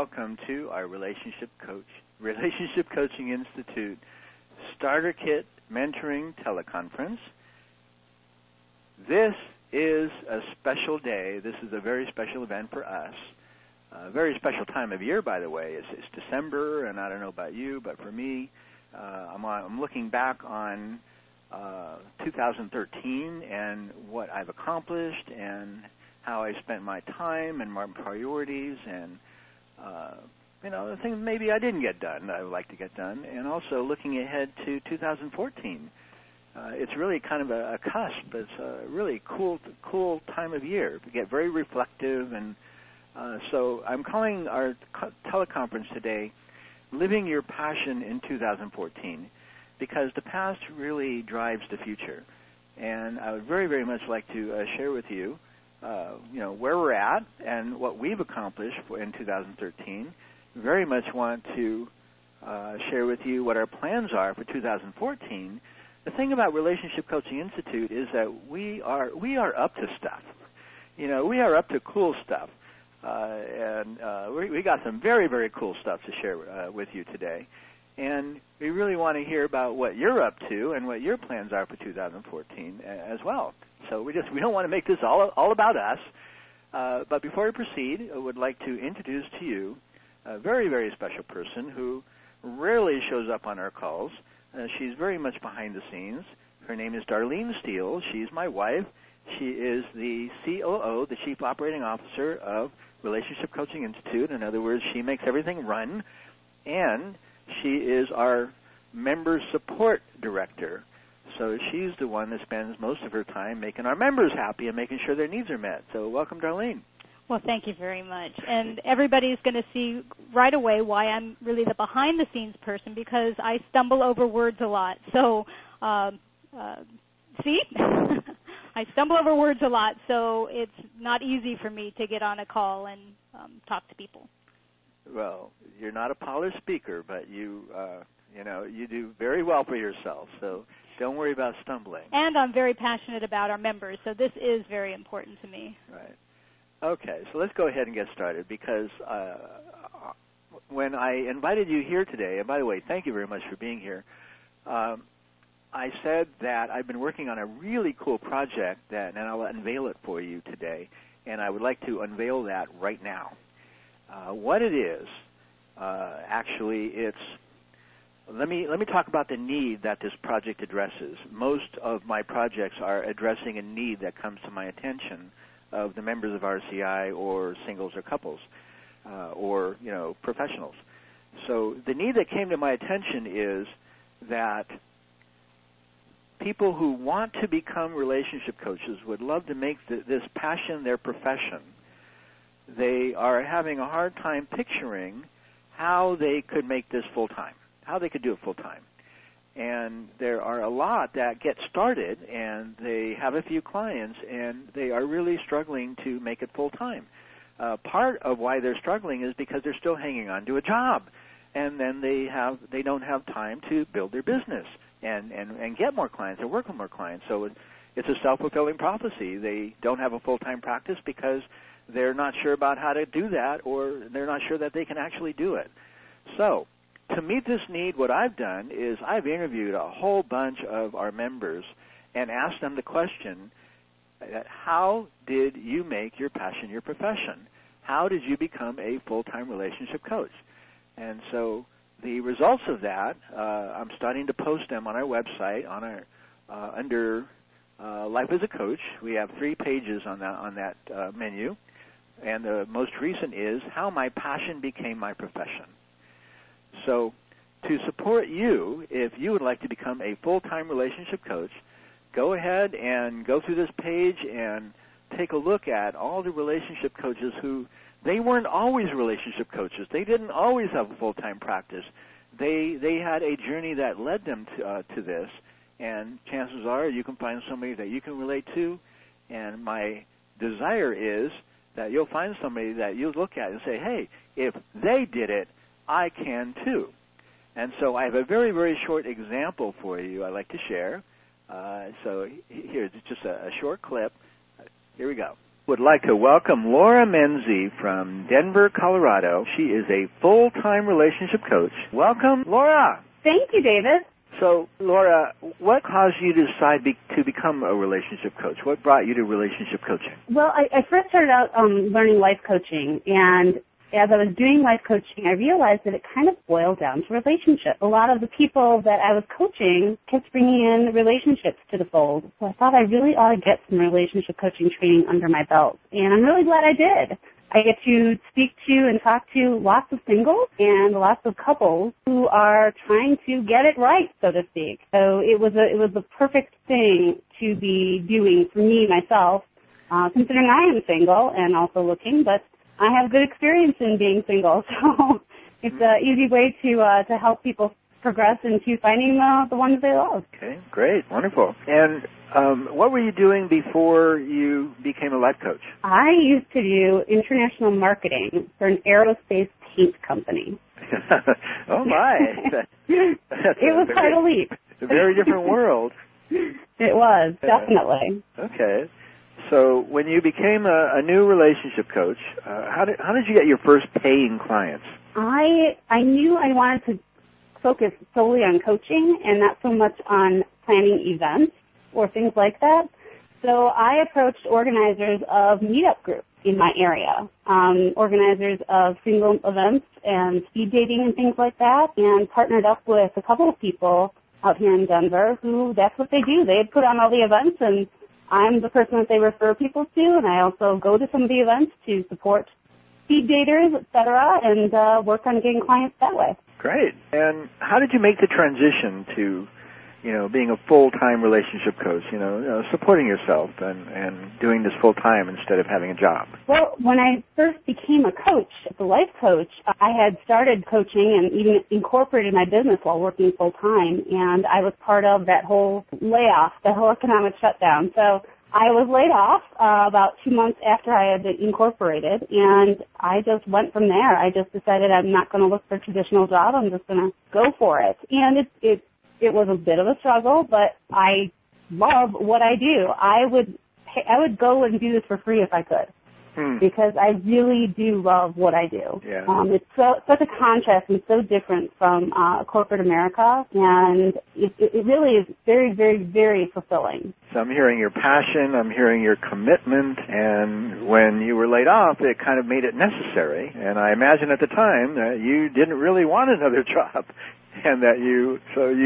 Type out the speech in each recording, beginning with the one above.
welcome to our Relationship Coaching Institute Starter Kit Mentoring Teleconference. This is a special day. This is a very special event for us. A very special time of year, by the way. It's December, and I don't know about you, but for me, I'm looking back on 2013 and what I've accomplished and how I spent my time and my priorities and, the things maybe I didn't get done that I would like to get done, and also looking ahead to 2014. It's really kind of a cusp. It's a really cool time of year. We get very reflective, and so I'm calling our teleconference today Living Your Passion in 2014, because the past really drives the future. And I would very, very much like to share with you, where we're at and what we've accomplished in 2013. Very much want to share with you what our plans are for 2014. The thing about Relationship Coaching Institute is that we are up to stuff. We are up to cool stuff. And we got some very, very cool stuff to share with you today. And we really want to hear about what you're up to and what your plans are for 2014 as well. So we don't want to make this all about us. But before we proceed, I would like to introduce to you a very, very special person who rarely shows up on our calls. She's very much behind the scenes. Her name is Darlene Steele. She's my wife. She is the COO, the Chief Operating Officer of Relationship Coaching Institute. In other words, she makes everything run. And she is our Member Support Director. So she's the one that spends most of her time making our members happy and making sure their needs are met. So welcome, Darlene. Well, thank you very much. And everybody's going to see right away why I'm really the behind-the-scenes person, because I stumble over words a lot. So, see? I stumble over words a lot, so it's not easy for me to get on a call and talk to people. Well, you're not a polished speaker, but you do very well for yourself. So don't worry about stumbling. And I'm very passionate about our members, so this is very important to me. Right. Okay, so let's go ahead and get started, because when I invited you here today, and by the way, thank you very much for being here, I said that I've been working on a really cool project, and I'll unveil it for you today, and I would like to unveil that right now. What it is, actually, let me talk about the need that this project addresses. Most of my projects are addressing a need that comes to my attention of the members of RCI or singles or couples or professionals. So the need that came to my attention is that people who want to become relationship coaches would love to make this passion their profession. They are having a hard time picturing how they could make this full-time, how they could do it full-time. And there are a lot that get started, and they have a few clients, and they are really struggling to make it full-time. Part of why they're struggling is because they're still hanging on to a job, and then they don't have time to build their business and get more clients and work with more clients. So it's a self-fulfilling prophecy. They don't have a full-time practice because they're not sure about how to do that, or they're not sure that they can actually do it. So to meet this need, what I've done is I've interviewed a whole bunch of our members and asked them the question, how did you make your passion your profession? How did you become a full-time relationship coach? And so the results of that, I'm starting to post them on our website under Life as a Coach. We have 3 pages on that menu, and the most recent is How My Passion Became My Profession. So to support you, if you would like to become a full-time relationship coach, go ahead and go through this page and take a look at all the relationship coaches who, they weren't always relationship coaches. They didn't always have a full-time practice. They had a journey that led them to this, and chances are you can find somebody that you can relate to, and my desire is that you'll find somebody that you look at and say, hey, if they did it, I can too. And so I have a very, very short example for you I'd like to share. So here's just a short clip. Here we go. Would like to welcome Laura Menzie from Denver, Colorado. She is a full-time relationship coach. Welcome, Laura. Thank you, David. So, Laura, what caused you to decide to become a relationship coach? What brought you to relationship coaching? Well, I first started out learning life coaching, and as I was doing life coaching, I realized that it kind of boiled down to relationships. A lot of the people that I was coaching kept bringing in relationships to the fold, so I thought I really ought to get some relationship coaching training under my belt, and I'm really glad I did. I get to speak to and talk to lots of singles and lots of couples who are trying to get it right, so to speak. So it was the perfect thing to be doing for me, myself, considering I am single and also looking, but I have good experience in being single, so it's an easy way to help people progress into finding the ones they love. Okay, great, wonderful. And what were you doing before you became a life coach? I used to do international marketing for an aerospace paint company. Oh, my. It was quite a leap. A very different world. It was, definitely. Okay. So when you became a new relationship coach, how did you get your first paying clients? I knew I wanted to focus solely on coaching and not so much on planning events or things like that. So I approached organizers of meetup groups in my area, organizers of single events and speed dating and things like that, and partnered up with a couple of people out here in Denver who that's what they do. They put on all the events, and I'm the person that they refer people to, and I also go to some of the events to support speed daters, et cetera, and work on getting clients that way. Great. And how did you make the transition to, being a full-time relationship coach, supporting yourself and doing this full-time instead of having a job? Well, when I first became a coach, the life coach, I had started coaching and even incorporated my business while working full-time, and I was part of that whole layoff, the whole economic shutdown. So I was laid off about 2 months after I had incorporated, and I just went from there. I just decided I'm not going to look for a traditional job. I'm just going to go for it. And it was a bit of a struggle, but I love what I do. I would go and do this for free if I could. Because I really do love what I do. Yeah. It's such a contrast and so different from corporate America, and it really is very, very, very fulfilling. So I'm hearing your passion, I'm hearing your commitment, and when you were laid off, it kind of made it necessary. And I imagine at the time that you didn't really want another job, and that you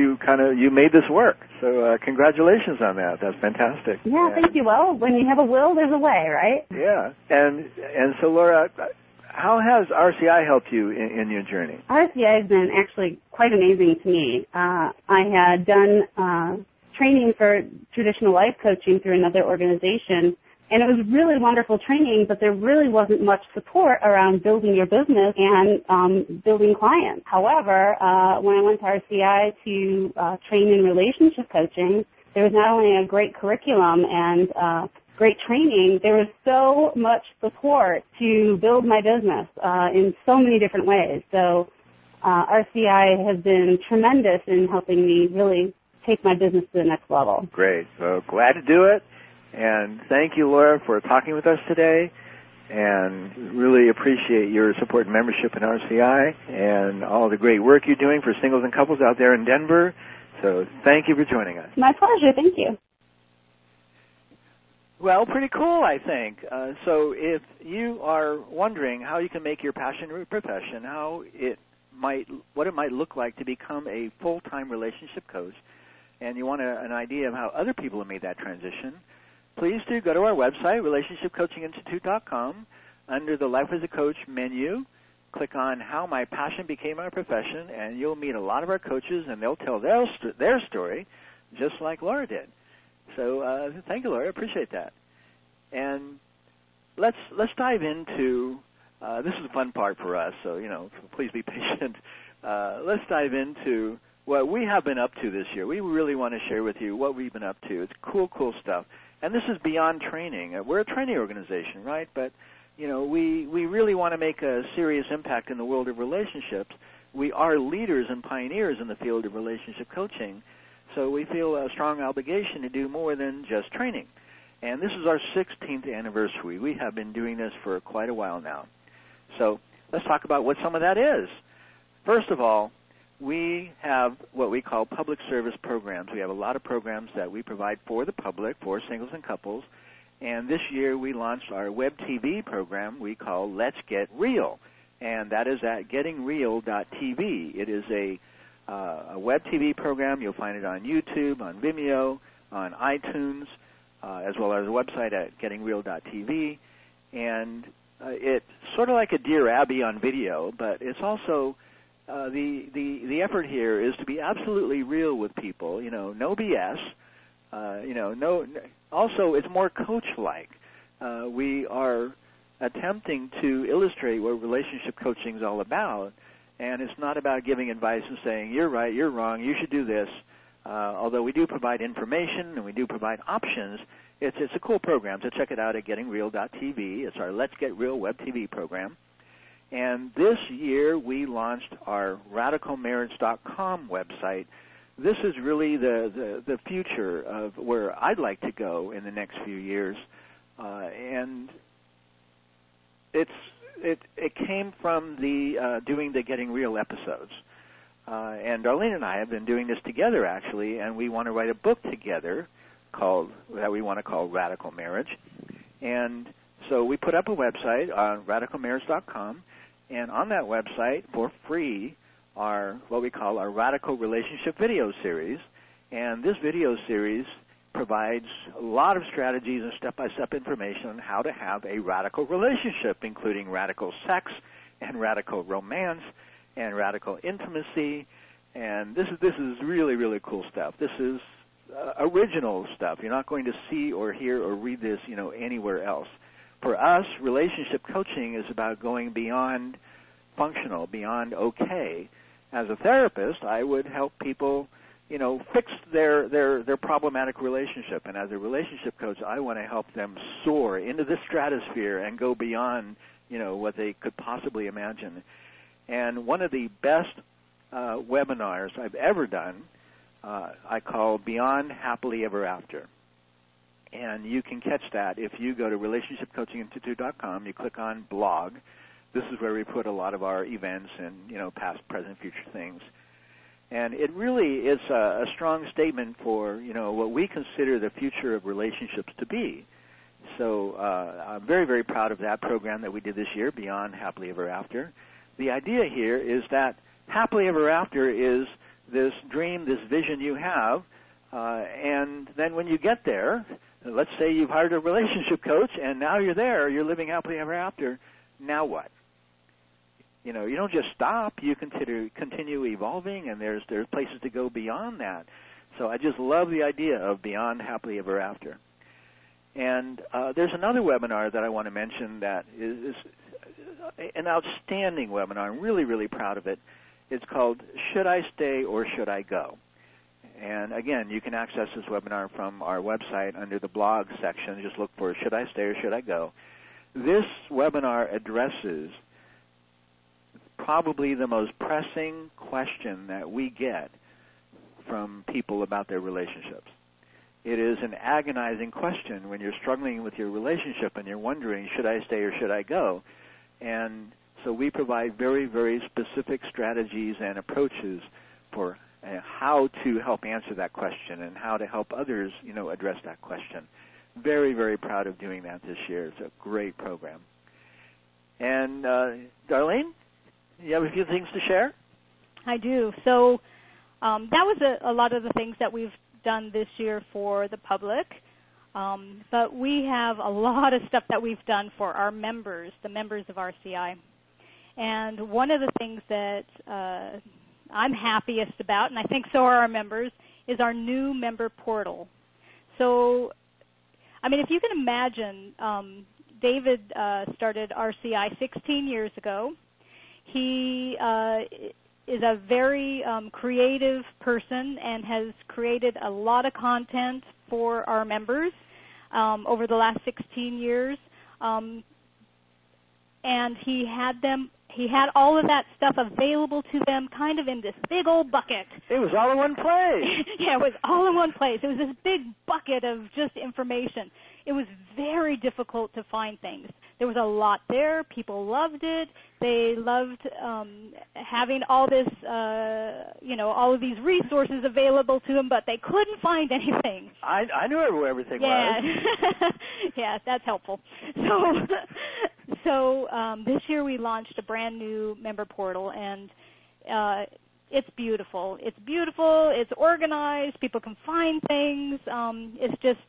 made this work. So congratulations on that. That's fantastic. Yeah, thank you. Well, when you have a will, there's a way, right? Yeah. And so, Laura, how has RCI helped you in your journey? RCI has been actually quite amazing to me. I had done training for traditional life coaching through another organization, and it was really wonderful training, but there really wasn't much support around building your business and building clients. However, when I went to RCI to train in relationship coaching, there was not only a great curriculum and great training, there was so much support to build my business in so many different ways. So RCI has been tremendous in helping me really take my business to the next level. Great. So glad to do it. And thank you, Laura, for talking with us today, and really appreciate your support and membership in RCI and all the great work you're doing for singles and couples out there in Denver. So thank you for joining us. My pleasure. Thank you. Well, pretty cool, I think. So if you are wondering how you can make your passion your profession, what it might look like to become a full-time relationship coach, and you want an idea of how other people have made that transition, please do go to our website, relationshipcoachinginstitute.com. Under the Life as a Coach menu, click on How My Passion Became My Profession, and you'll meet a lot of our coaches, and they'll tell their story just like Laura did. So thank you, Laura. I appreciate that. And let's dive into this is the fun part for us, so please be patient. Let's dive into what we have been up to this year. We really want to share with you what we've been up to. It's cool stuff. And this is beyond training. We're a training organization, right? But, we really want to make a serious impact in the world of relationships. We are leaders and pioneers in the field of relationship coaching, so we feel a strong obligation to do more than just training. And this is our 16th anniversary. We have been doing this for quite a while now. So let's talk about what some of that is. First of all, we have what we call public service programs. We have a lot of programs that we provide for the public, for singles and couples. And this year we launched our web TV program we call Let's Get Real. And that is at gettingreal.tv. It is a web TV program. You'll find it on YouTube, on Vimeo, on iTunes, as well as a website at gettingreal.tv. And it's sort of like a Dear Abby on video, but it's also the effort here is to be absolutely real with people. No BS. Also, it's more coach-like. We are attempting to illustrate what relationship coaching is all about, and it's not about giving advice and saying, you're right, you're wrong, you should do this. Although we do provide information and we do provide options, it's a cool program, so check it out at gettingreal.tv. It's our Let's Get Real web TV program. And this year we launched our radicalmarriage.com website. This is really the future of where I'd like to go in the next few years. And it came from the doing the Getting Real episodes. And Darlene and I have been doing this together, actually, and we want to write a book together that we want to call Radical Marriage. And so we put up a website on radicalmarriage.com, and on that website, for free, are what we call our Radical Relationship video series. And this video series provides a lot of strategies and step-by-step information on how to have a radical relationship, including radical sex and radical romance and radical intimacy. And this is really, really cool stuff. This is original stuff. You're not going to see or hear or read this, anywhere else. For us, relationship coaching is about going beyond functional, beyond okay. As a therapist, I would help people, fix their problematic relationship. And as a relationship coach, I want to help them soar into the stratosphere and go beyond, what they could possibly imagine. And one of the best webinars I've ever done, I call Beyond Happily Ever After. And you can catch that if you go to relationshipcoachinginstitute.com, you click on blog. This is where we put a lot of our events and, past, present, future things. And it really is a strong statement for, what we consider the future of relationships to be. So I'm very, very proud of that program that we did this year, Beyond Happily Ever After. The idea here is that happily ever after is this dream, this vision you have, and then when you get there, let's say you've hired a relationship coach, and now you're there, you're living happily ever after, now what? You don't just stop. You continue evolving, and there's places to go beyond that. So I just love the idea of Beyond Happily Ever After. And there's another webinar that I want to mention that is an outstanding webinar. I'm really, really proud of it. It's called Should I Stay or Should I Go? And again, you can access this webinar from our website under the blog section. Just look for Should I Stay or Should I Go? This webinar addresses probably the most pressing question that we get from people about their relationships. It is an agonizing question when you're struggling with your relationship and you're wondering, should I stay or should I go? And so we provide very, very specific strategies and approaches for how to help answer that question and how to help others, address that question. Very, very proud of doing that this year. It's a great program. And Darlene, you have a few things to share? I do. So that was a lot of the things that we've done this year for the public. But we have a lot of stuff that we've done for our members, the members of RCI. And one of the things that I'm happiest about, and I think so are our members, is our new member portal. So, if you can imagine, David started RCI 16 years ago. He is a very creative person and has created a lot of content for our members over the last 16 years. And he had them he had all of that stuff available to them kind of in this big old bucket. It was all in one place. Yeah, it was all in one place. It was this big bucket of just information. It was very difficult to find things. There was a lot there. People loved it. They loved having all this, all of these resources available to them, but they couldn't find anything. I knew where everything was. Yeah, that's helpful. So this year we launched a brand new member portal, and it's beautiful. It's beautiful. It's organized. People can find things. It's just,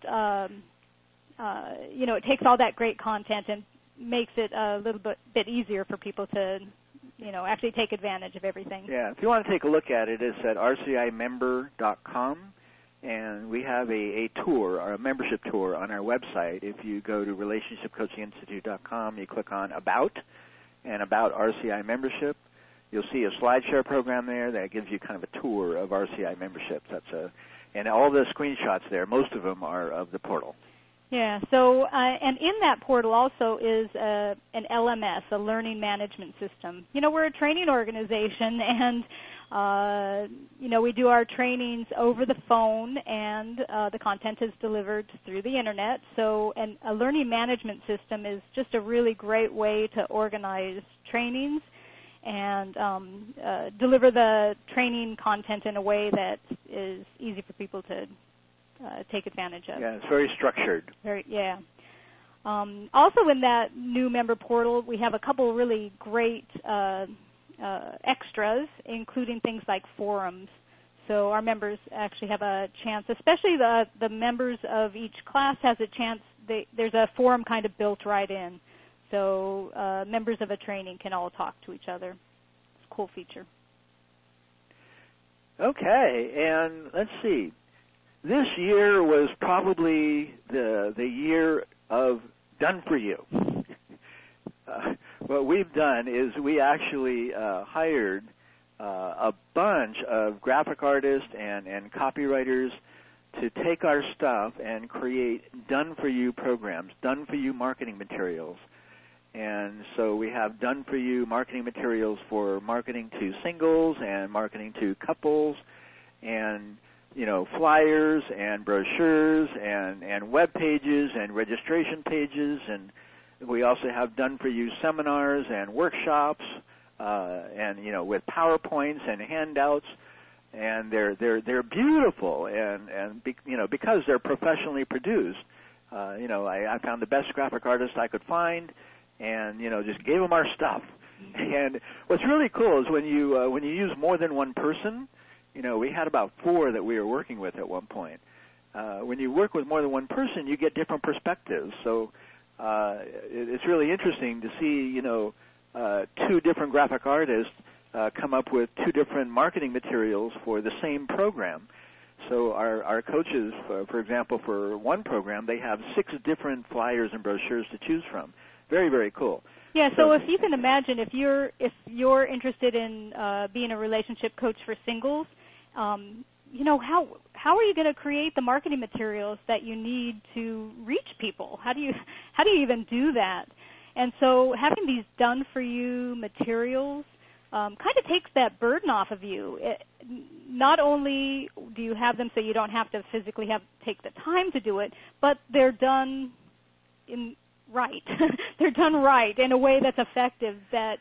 it takes all that great content and makes it a little bit easier for people to, actually take advantage of everything. Yeah, if you want to take a look at it, it's at rcimember.com, and we have a tour, or a membership tour on our website. If you go to relationshipcoachinginstitute.com, you click on About, and About RCI Membership, you'll see a SlideShare program there that gives you kind of a tour of RCI memberships. And all the screenshots there, most of them are of the portal. Yeah, so, and in that portal also is an LMS, a learning management system. We're a training organization, and, we do our trainings over the phone, and the content is delivered through the Internet. So, and a learning management system is just a really great way to organize trainings and deliver the training content in a way that is easy for people to take advantage of. Yeah, it's very structured. Also in that new member portal, we have a couple really great extras, including things like forums. So our members actually have a chance, especially the members of each class has a chance. There's a forum kind of built right in. So members of a training can all talk to each other. It's a cool feature. Okay, and let's see. This year was probably the year of done for you. What we've done is we actually hired a bunch of graphic artists and copywriters to take our stuff and create done-for-you programs, done-for-you marketing materials. And so we have done-for-you marketing materials for marketing to singles and marketing to couples, and flyers and brochures and web pages and registration pages, and we also have done-for-you seminars and workshops, and with PowerPoints and handouts, and they're beautiful, and because they're professionally produced, I found the best graphic artist I could find, and just gave them our stuff. And what's really cool is when you use more than one person. We had about 4 that we were working with at one point. When you work with more than one person, you get different perspectives. So it's really interesting to see, 2 different graphic artists come up with 2 different marketing materials for the same program. So our coaches, for example, for one program, they have 6 different flyers and brochures to choose from. Very, very cool. Yeah, so if you can imagine, if you're interested in being a relationship coach for singles, how are you going to create the marketing materials that you need to reach people? How do you even do that? And so having these done for you materials kind of takes that burden off of you. Not only do you have them so you don't have to physically take the time to do it, but they're done right. They're done right in a way that's effective.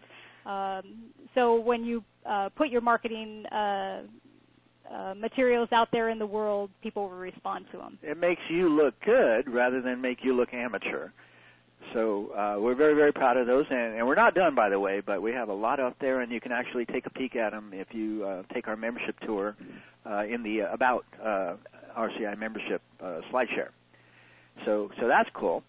So when you put your marketing materials out there in the world, people will respond to them. It makes you look good rather than make you look amateur. So we're very, very proud of those. And we're not done, by the way, but we have a lot out there, and you can actually take a peek at them if you take our membership tour in the About RCI membership SlideShare. So that's cool.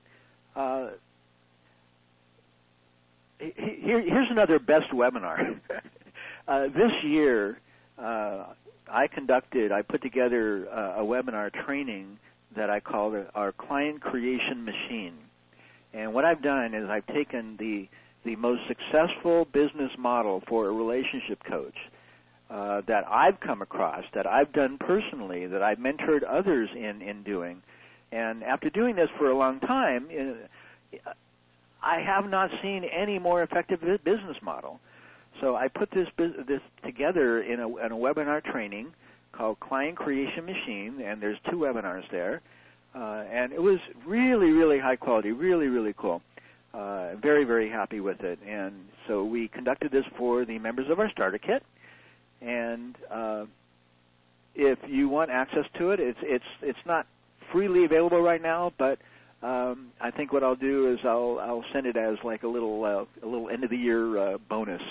Here's another best webinar. This year, I put together a webinar training that I call our Client Creation Machine. And what I've done is I've taken the most successful business model for a relationship coach that I've come across, that I've done personally, that I've mentored others in doing. And after doing this for a long time, I have not seen any more effective business model. So I put this together in a webinar training called Client Creation Machine, and there's 2 webinars there. And it was really, really high quality, really, really cool. Very, very happy with it. And so we conducted this for the members of our starter kit. And if you want access to it, it's not freely available right now, but I think what I'll do is I'll send it as like a little end of the year bonus,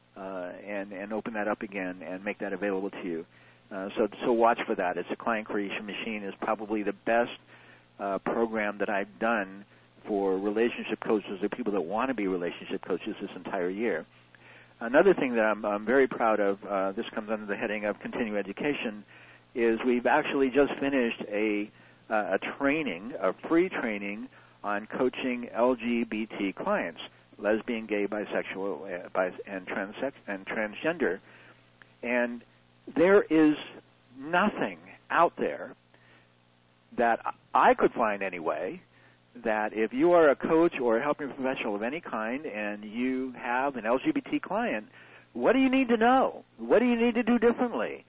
and open that up again and make that available to you. So watch for that. It's a Client Creation Machine. Is probably the best program that I've done for relationship coaches or people that want to be relationship coaches this entire year. Another thing that I'm very proud of, this comes under the heading of continuing education, is we've actually just finished a training, a free training on coaching LGBT clients, lesbian, gay, bisexual, and transgender. And there is nothing out there that I could find anyway, that if you are a coach or a helping professional of any kind and you have an LGBT client, what do you need to know? What do you need to do differently?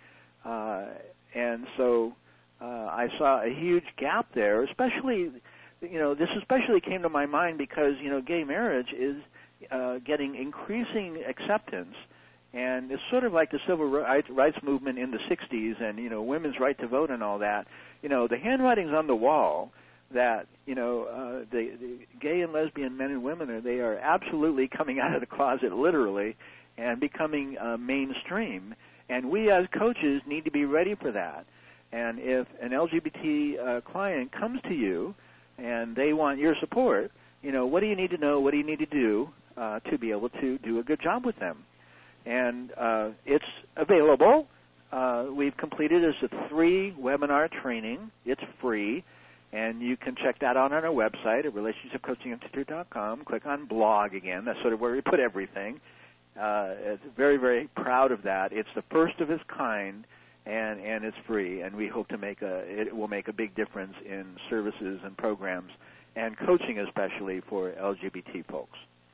And so I saw a huge gap there, especially, this especially came to my mind because, gay marriage is getting increasing acceptance, and it's sort of like the civil rights movement in the 60s and, women's right to vote and all that. The handwriting's on the wall that, the gay and lesbian men and women, they are absolutely coming out of the closet literally and becoming mainstream. And we as coaches need to be ready for that. And if an LGBT client comes to you and they want your support, what do you need to know, what do you need to do to be able to do a good job with them? And it's available. We've completed as a 3-webinar training. It's free, and you can check that out on our website at relationshipcoachinginstitute.com. Click on blog again. That's sort of where we put everything. It's very, very proud of that. It's the first of its kind, and it's free, and we hope to it will make a big difference in services and programs and coaching, especially for LGBT folks.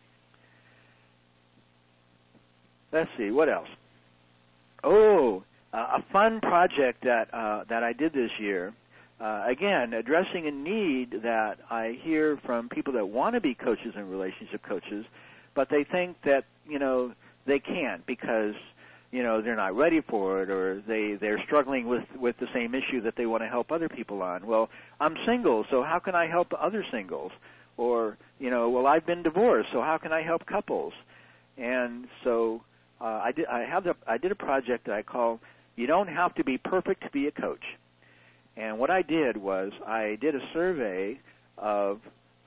Let's see, what else? A fun project that I did this year. Again, addressing a need that I hear from people that want to be coaches and relationship coaches, but they think that, they can't because, they're not ready for it, or they're struggling with the same issue that they want to help other people on. Well, I'm single, so how can I help other singles? Or, I've been divorced, so how can I help couples? And so I did a project that I call "You Don't Have to Be Perfect to Be a Coach." And what I did was I did a survey of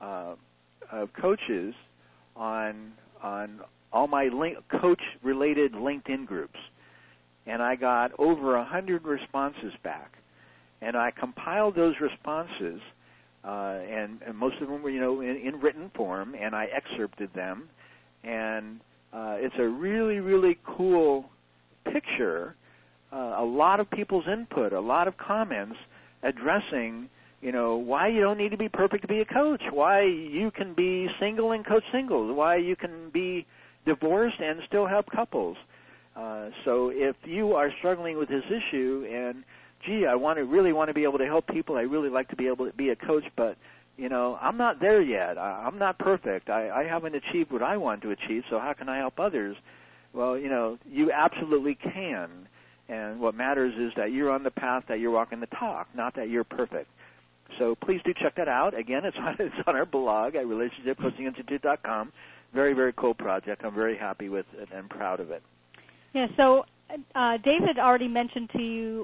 coaches on all my coach-related LinkedIn groups, and I got over 100 responses back. And I compiled those responses, and most of them were, in written form, and I excerpted them. And it's a really, really cool picture. A lot of people's input, a lot of comments addressing, why you don't need to be perfect to be a coach, why you can be single and coach singles, why you can be divorced and still help couples. So if you are struggling with this issue and, I really want to be able to help people, I really like to be able to be a coach, but, I'm not there yet. I'm not perfect. I haven't achieved what I want to achieve, so how can I help others? Well, you absolutely can. And what matters is that you're on the path, that you're walking the talk, not that you're perfect. So please do check that out. Again, it's on our blog at relationshipcoachinginstitute.com. Very, very cool project. I'm very happy with it and proud of it. Yeah, so David already mentioned to you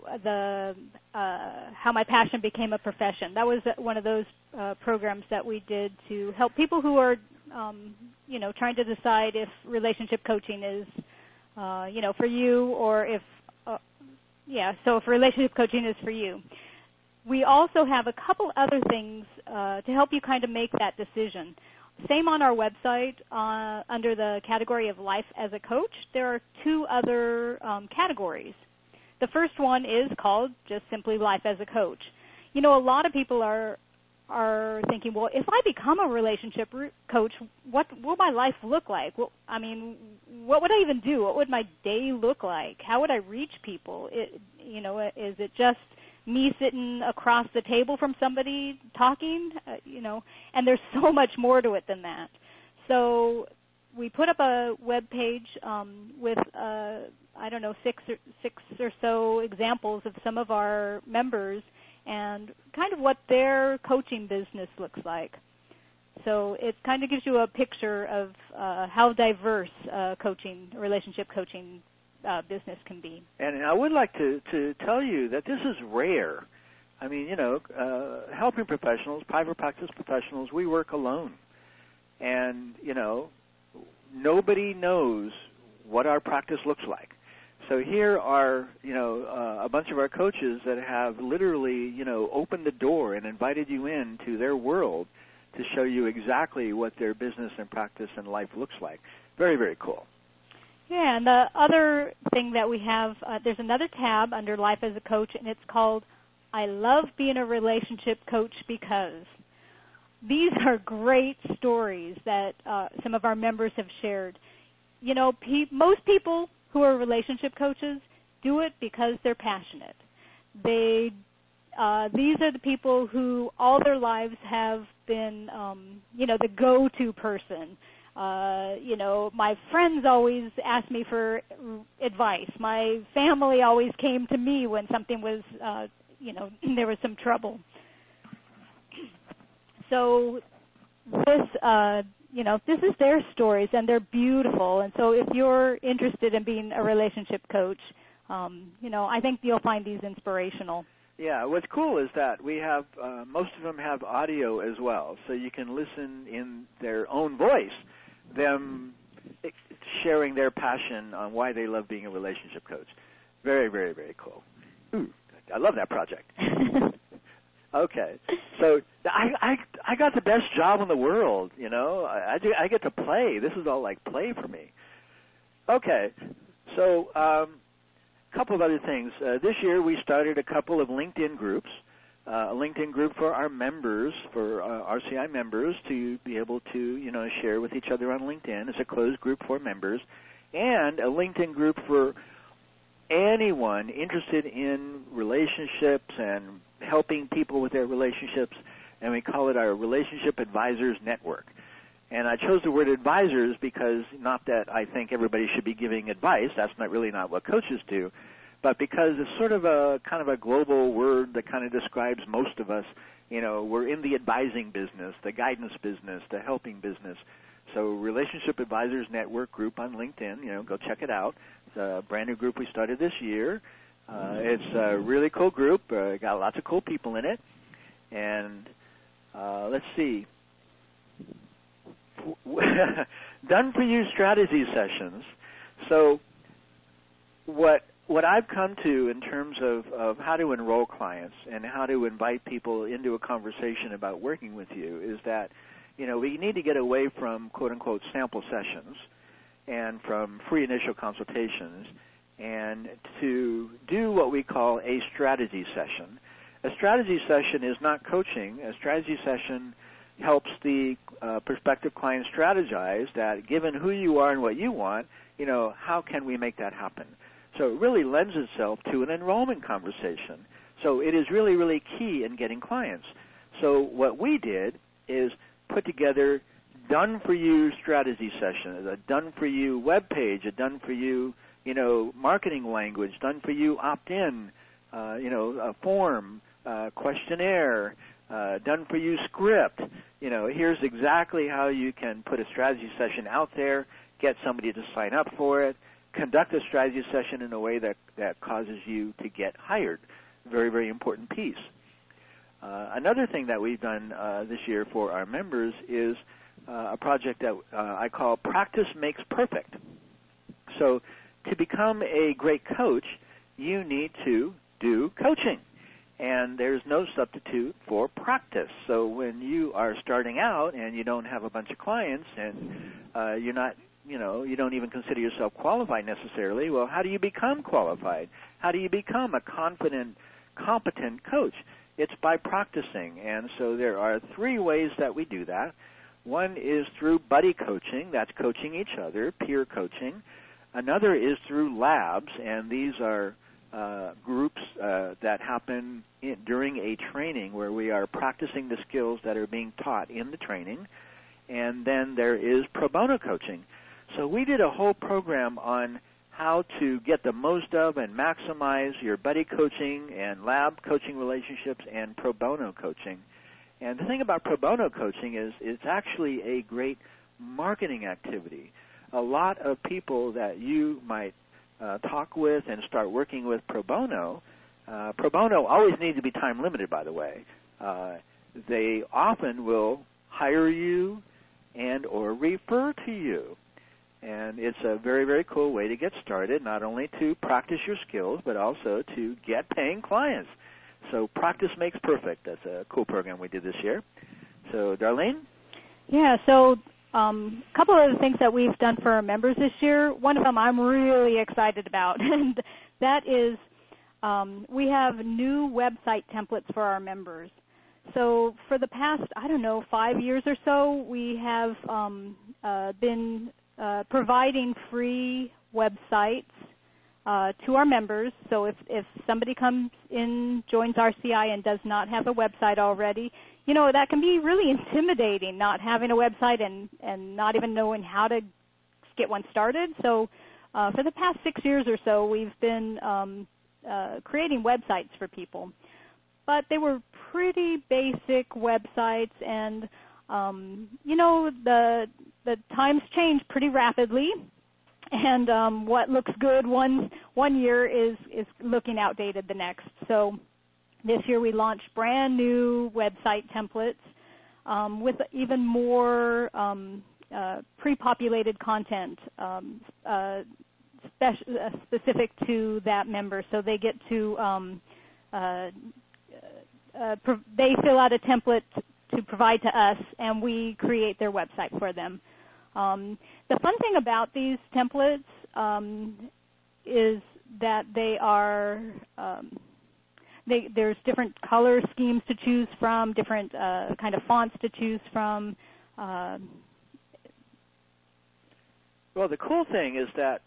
how my passion became a profession. That was one of those programs that we did to help people who are, trying to decide if relationship coaching is, for you, or if, so if relationship coaching is for you. We also have a couple other things to help you kind of make that decision. Same on our website, under the category of Life as a Coach, there are 2 other categories. The first one is called just simply Life as a Coach. A lot of people are are thinking, well, if I become a relationship coach, what will my life look like? Well, I mean, what would I even do? What would my day look like? How would I reach people? Is it just me sitting across the table from somebody talking? And there's so much more to it than that. So we put up a web page with six or so examples of some of our members and kind of what their coaching business looks like. So it kind of gives you a picture of how diverse relationship coaching business can be. And I would like to tell you that this is rare. I mean, helping professionals, private practice professionals, we work alone. And, nobody knows what our practice looks like. So here are, a bunch of our coaches that have literally, opened the door and invited you into their world to show you exactly what their business and practice and life looks like. Very, very cool. Yeah, and the other thing that we have, there's another tab under Life as a Coach, and it's called I Love Being a Relationship Coach Because. These are great stories that some of our members have shared. Most people who are relationship coaches do it because they're passionate. These are the people who all their lives have been, the go-to person. My friends always asked me for advice. My family always came to me when something was, there was some trouble. So this is their stories, and they're beautiful. And so if you're interested in being a relationship coach, I think you'll find these inspirational. Yeah, what's cool is that we have, most of them have audio as well, so you can listen in their own voice, them sharing their passion on why they love being a relationship coach. Very, very, very cool. Ooh, I love that project. Okay, so I got the best job in the world, I get to play. This is all like play for me. Okay, so a couple of other things. This year we started a couple of LinkedIn groups, a LinkedIn group for our members, for RCI members to be able to, share with each other on LinkedIn. It's a closed group for members, and a LinkedIn group for anyone interested in relationships and helping people with their relationships, and we call it our Relationship Advisors Network. And I chose the word advisors because not that I think everybody should be giving advice. That's really not what coaches do. But because it's sort of a kind of a global word that kind of describes most of us. We're in the advising business, the guidance business, the helping business. So Relationship Advisors Network group on LinkedIn, go check it out. It's a brand new group we started this year. It's a really cool group. Got lots of cool people in it. And let's see. Done for you strategy sessions. So what I've come to in terms of how to enroll clients and how to invite people into a conversation about working with you is that, we need to get away from quote-unquote sample sessions and from free initial consultations and to do what we call a strategy session. A strategy session is not coaching. A strategy session helps the prospective client strategize that given who you are and what you want, how can we make that happen? So it really lends itself to an enrollment conversation. So it is really, really key in getting clients. So what we did is put together done-for-you strategy sessions, a done-for-you web page, a done-for-you, marketing language, done-for-you opt-in, a form, questionnaire, done-for-you script. Here's exactly how you can put a strategy session out there, get somebody to sign up for it, conduct a strategy session in a way that causes you to get hired. Very, very important piece. Another thing that we've done this year for our members is a project that I call Practice Makes Perfect. So to become a great coach, you need to do coaching. And there's no substitute for practice. So when you are starting out and you don't have a bunch of clients and you're not, you don't even consider yourself qualified necessarily, well, how do you become qualified? How do you become a confident, competent coach? It's by practicing. And so there are 3 ways that we do that. One is through buddy coaching. That's coaching each other, peer coaching. Another is through labs, and these are groups that happen during a training where we are practicing the skills that are being taught in the training. And then there is pro bono coaching. So we did a whole program on how to get the most of and maximize your buddy coaching and lab coaching relationships and pro bono coaching. And the thing about pro bono coaching is it's actually a great marketing activity. A lot of people that you might talk with and start working with pro bono always needs to be time limited, by the way. They often will hire you and or refer to you. And it's a very, very cool way to get started, not only to practice your skills, but also to get paying clients. So practice makes perfect. That's a cool program we did this year. So, Darlene? Yeah, so a couple of the things that we've done for our members this year, one of them I'm really excited about, and that is we have new website templates for our members. So for the past, 5 years or so, we have been providing free websites to our members. So if somebody comes in, joins RCI and does not have a website already, that can be really intimidating, not having a website and not even knowing how to get one started. So for the past 6 years or so, we've been creating websites for people. But they were pretty basic websites, and, the times change pretty rapidly. And what looks good one year is looking outdated the next. So this year we launched brand new website templates with even more pre-populated content specific to that member. So they get to they fill out a template to provide to us, and we create their website for them. The fun thing about these templates is that they are there's different color schemes to choose from, different kind of fonts to choose from. Well, the cool thing is that,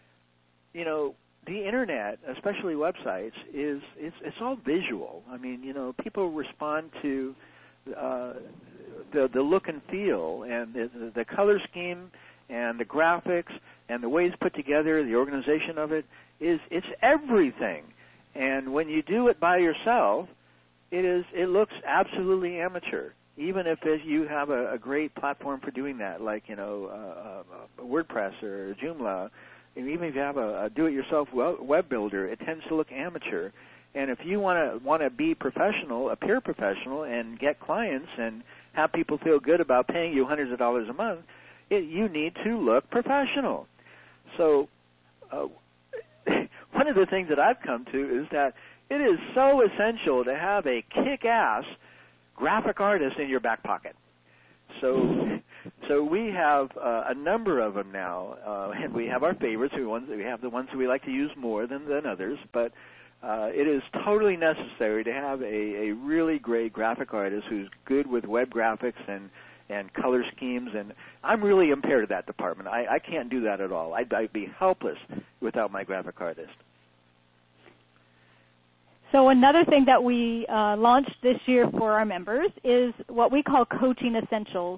the internet, especially websites, it's all visual. I mean, people respond to the look and feel and the color scheme and the graphics and the way it's put together, the organization of it's everything. And when you do it by yourself, it looks absolutely amateur. Even if you have a great platform for doing that, like WordPress or Joomla, and even if you have a do-it-yourself web builder, it tends to look amateur. And if you want to be professional, a peer professional, and get clients and have people feel good about paying you hundreds of dollars a month, you need to look professional. So one of the things that I've come to is that it is so essential to have a kick-ass graphic artist in your back pocket. So we have a number of them now, and we have our favorites. We have the ones that we like to use more than others, but it is totally necessary to have a really great graphic artist who's good with web graphics and color schemes, and I'm really impaired at that department. I can't do that at all. I'd be helpless without my graphic artist. So another thing that we launched this year for our members is what we call Coaching Essentials.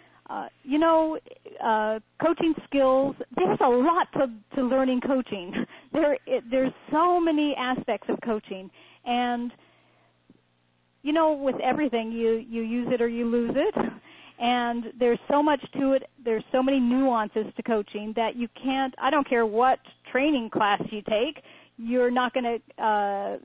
Coaching skills, there's a lot to learning coaching. There's so many aspects of coaching. And, with everything, you use it or you lose it. And there's so much to it. There's so many nuances to coaching that you can't, I don't care what training class you take, you're not going to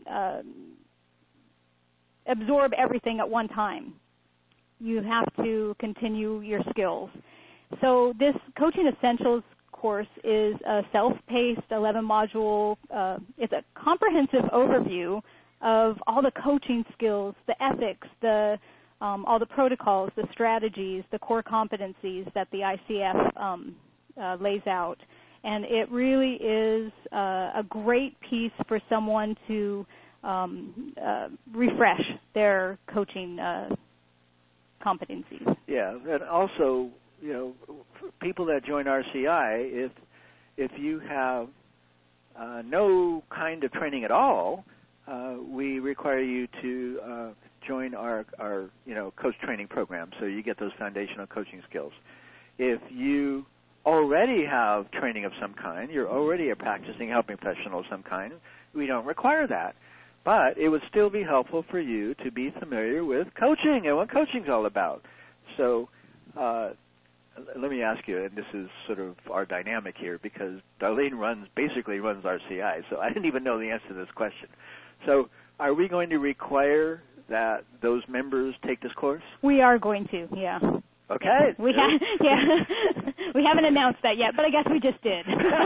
absorb everything at one time. You have to continue your skills. So this Coaching Essentials course is a self-paced 11-module. It's a comprehensive overview of all the coaching skills, the ethics, all the protocols, the strategies, the core competencies that the ICF lays out. And it really is a great piece for someone to refresh their coaching competencies. Yeah, and also, people that join RCI, if you have no kind of training at all, we require you to join our coach training program, so you get those foundational coaching skills. If you already have training of some kind, you're already a practicing helping professional of some kind, we don't require that. But it would still be helpful for you to be familiar with coaching and what coaching's all about. So let me ask you, and this is sort of our dynamic here, because Darlene basically runs RCI, so I didn't even know the answer to this question. So are we going to require that those members take this course? We are going to, yeah. Okay. We haven't announced that yet, but I guess we just did.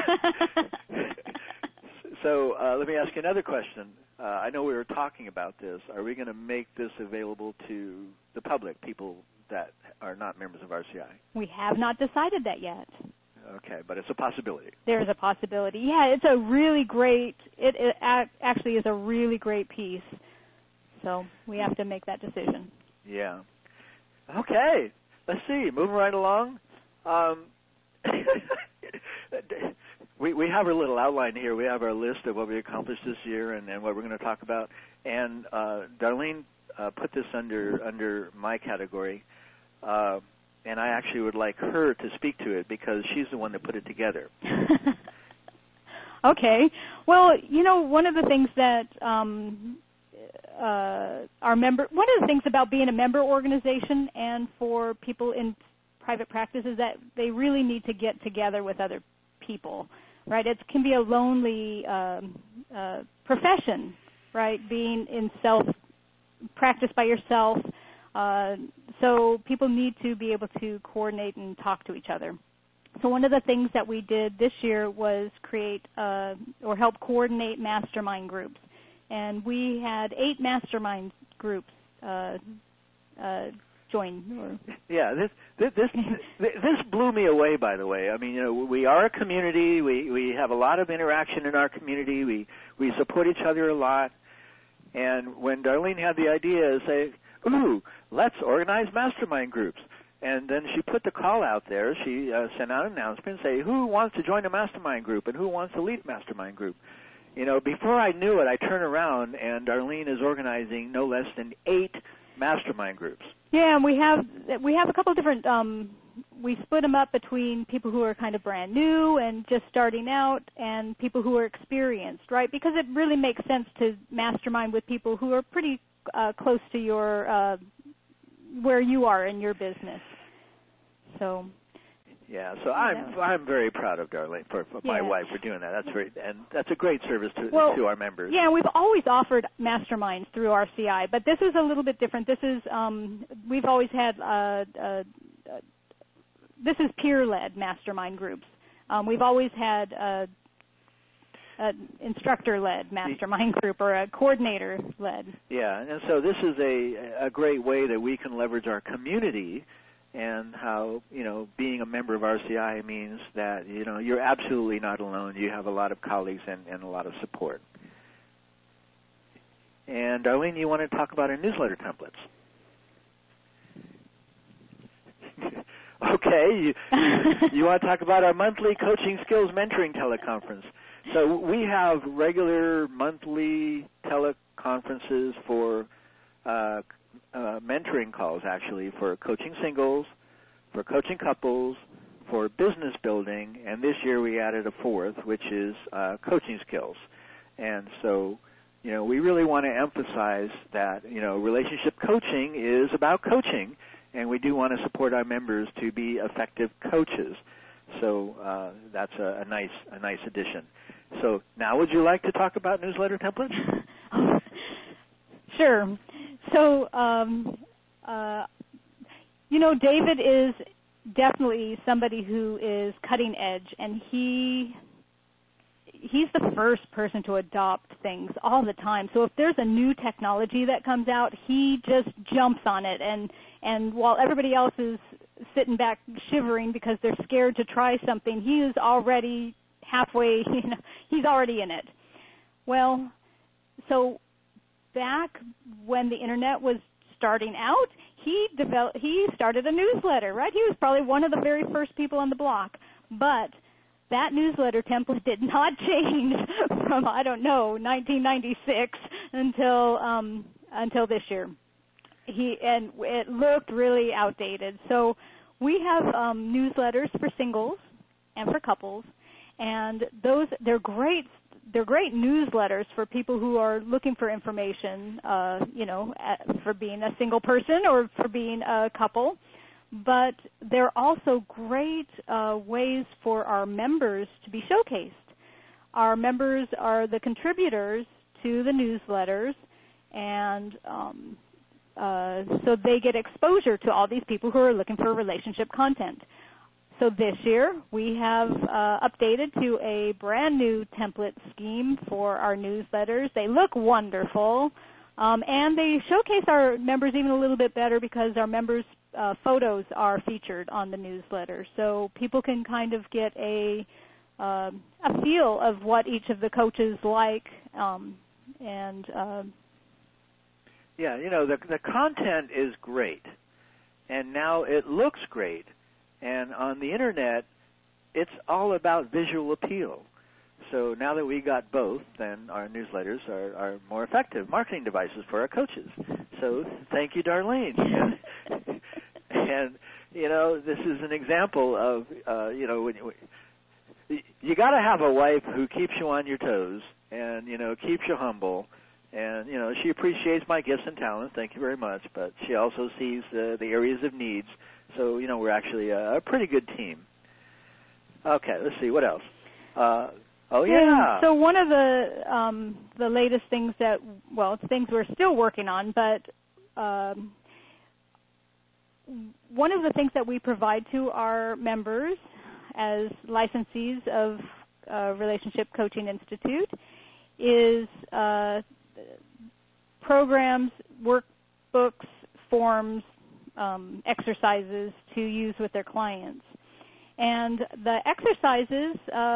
So let me ask you another question. I know we were talking about this. Are we going to make this available to the public, people that are not members of RCI? We have not decided that yet. Okay, but it's a possibility. There's a possibility. Yeah, it's a really great, it actually is a really great piece. So we have to make that decision. Yeah. Okay. Let's see. Moving right along. We have our little outline here. We have our list of what we accomplished this year and what we're going to talk about. And Darlene put this under my category, and I actually would like her to speak to it because she's the one that put it together. Okay. Well, one of the things that one of the things about being a member organization and for people in private practice is that they really need to get together with other people, right? It can be a lonely profession, right? Being in practice by yourself. So people need to be able to coordinate and talk to each other. So one of the things that we did this year was create or help coordinate mastermind groups. And we had 8 mastermind groups join. Yeah, this blew me away, by the way. I mean, we are a community. We have a lot of interaction in our community. We support each other a lot. And when Darlene had the idea to say, let's organize mastermind groups. And then she put the call out there. She sent out an announcement and say, who wants to join a mastermind group and who wants to lead a mastermind group? Before I knew it, I turned around and Darlene is organizing no less than 8 mastermind groups. Yeah, and we have a couple of different. We split them up between people who are kind of brand new and just starting out, and people who are experienced, right? Because it really makes sense to mastermind with people who are pretty close to your where you are in your business. So. Yeah, so I'm very proud of Darlene for my wife for doing that. That's a great service to our members. Yeah, we've always offered masterminds through RCI, but this is a little bit different. This is we've always had this is peer-led mastermind groups. We've always had instructor-led mastermind group or a coordinator-led. Yeah, and so this is a great way that we can leverage our community. And how, being a member of RCI means that, you're absolutely not alone. You have a lot of colleagues and a lot of support. And, Darlene, you want to talk about our newsletter templates? Okay. You want to talk about our monthly coaching skills mentoring teleconference. So we have regular monthly teleconferences for mentoring calls, actually, for coaching singles, for coaching couples, for business building, and this year we added a 4th, which is coaching skills. And so, we really want to emphasize that, relationship coaching is about coaching, and we do want to support our members to be effective coaches. So that's a nice addition. So now would you like to talk about newsletter templates? Sure. So, David is definitely somebody who is cutting edge, and he's the first person to adopt things all the time. So if there's a new technology that comes out, he just jumps on it, and while everybody else is sitting back shivering because they're scared to try something, he is already halfway, he's already in it. Well, so back when the internet was starting out, he started a newsletter, right? He was probably one of the very first people on the block. But that newsletter template did not change from, 1996 until this year. And it looked really outdated. So we have newsletters for singles and for couples, and they're great. They're great newsletters for people who are looking for information, for being a single person or for being a couple. But they're also great ways for our members to be showcased. Our members are the contributors to the newsletters, and so they get exposure to all these people who are looking for relationship content. So this year we have updated to a brand new template scheme for our newsletters. They look wonderful, and they showcase our members even a little bit better because our members' photos are featured on the newsletter. So people can kind of get a feel of what each of the coaches like, Yeah, the content is great, and now it looks great. And on the Internet, it's all about visual appeal. So now that we got both, then our newsletters are more effective marketing devices for our coaches. So thank you, Darlene. And, this is an example of, you got to have a wife who keeps you on your toes and, keeps you humble. And, she appreciates my gifts and talents, thank you very much, but she also sees the areas of needs. So, we're actually a pretty good team. Okay, let's see, what else? So one of the latest things it's things we're still working on, but one of the things that we provide to our members as licensees of Relationship Coaching Institute is programs, workbooks, forms, exercises to use with their clients. And the exercises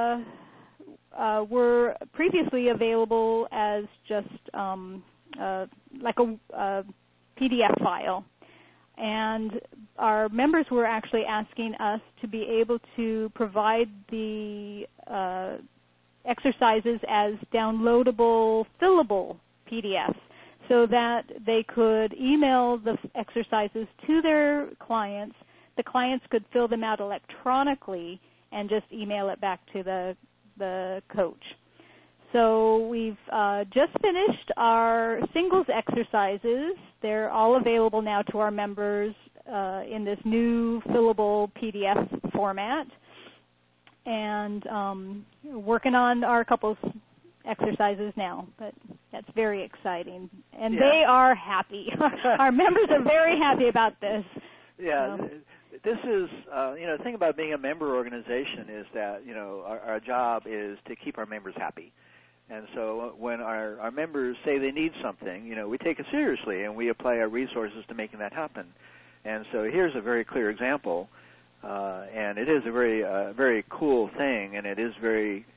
were previously available as just like a PDF file. And our members were actually asking us to be able to provide the exercises as downloadable, fillable PDFs so that they could email the exercises to their clients. The clients could fill them out electronically and just email it back to the coach. So we've just finished our singles exercises. They're all available now to our members in this new fillable PDF format. And working on our couples exercises now, but that's very exciting. And they are happy. Our members are very happy about this. Yeah. This is, the thing about being a member organization is that, our job is to keep our members happy. And so when our members say they need something, we take it seriously and we apply our resources to making that happen. And so here's a very clear example, and it is a very, very cool thing, and it is very,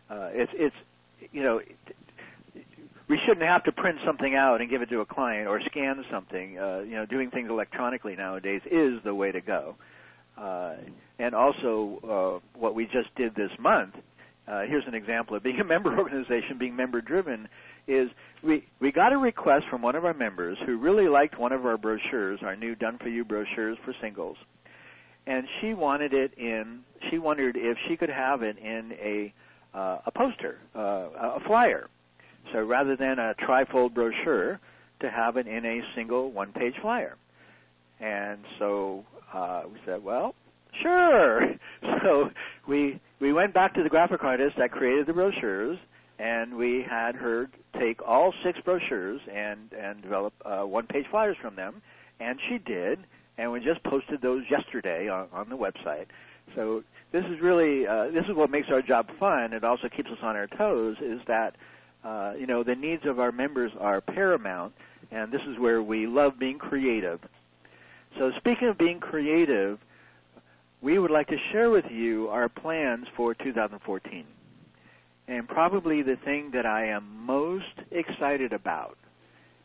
we shouldn't have to print something out and give it to a client or scan something. Doing things electronically nowadays is the way to go. And also what we just did this month, here's an example of being a member organization, being member-driven, is we got a request from one of our members who really liked one of our brochures, our new Done-For-You brochures for singles. And she wanted she wondered if she could have it in a poster, a flyer. So rather than a trifold brochure, to have it in a single one-page flyer. And so we said, well, sure. So we went back to the graphic artist that created the brochures, and we had her take all 6 brochures and develop one-page flyers from them, and she did, and we just posted those yesterday on the website. So this is really this is what makes our job fun. It also keeps us on our toes, is that the needs of our members are paramount, and this is where we love being creative. So speaking of being creative, we would like to share with you our plans for 2014. And probably the thing that I am most excited about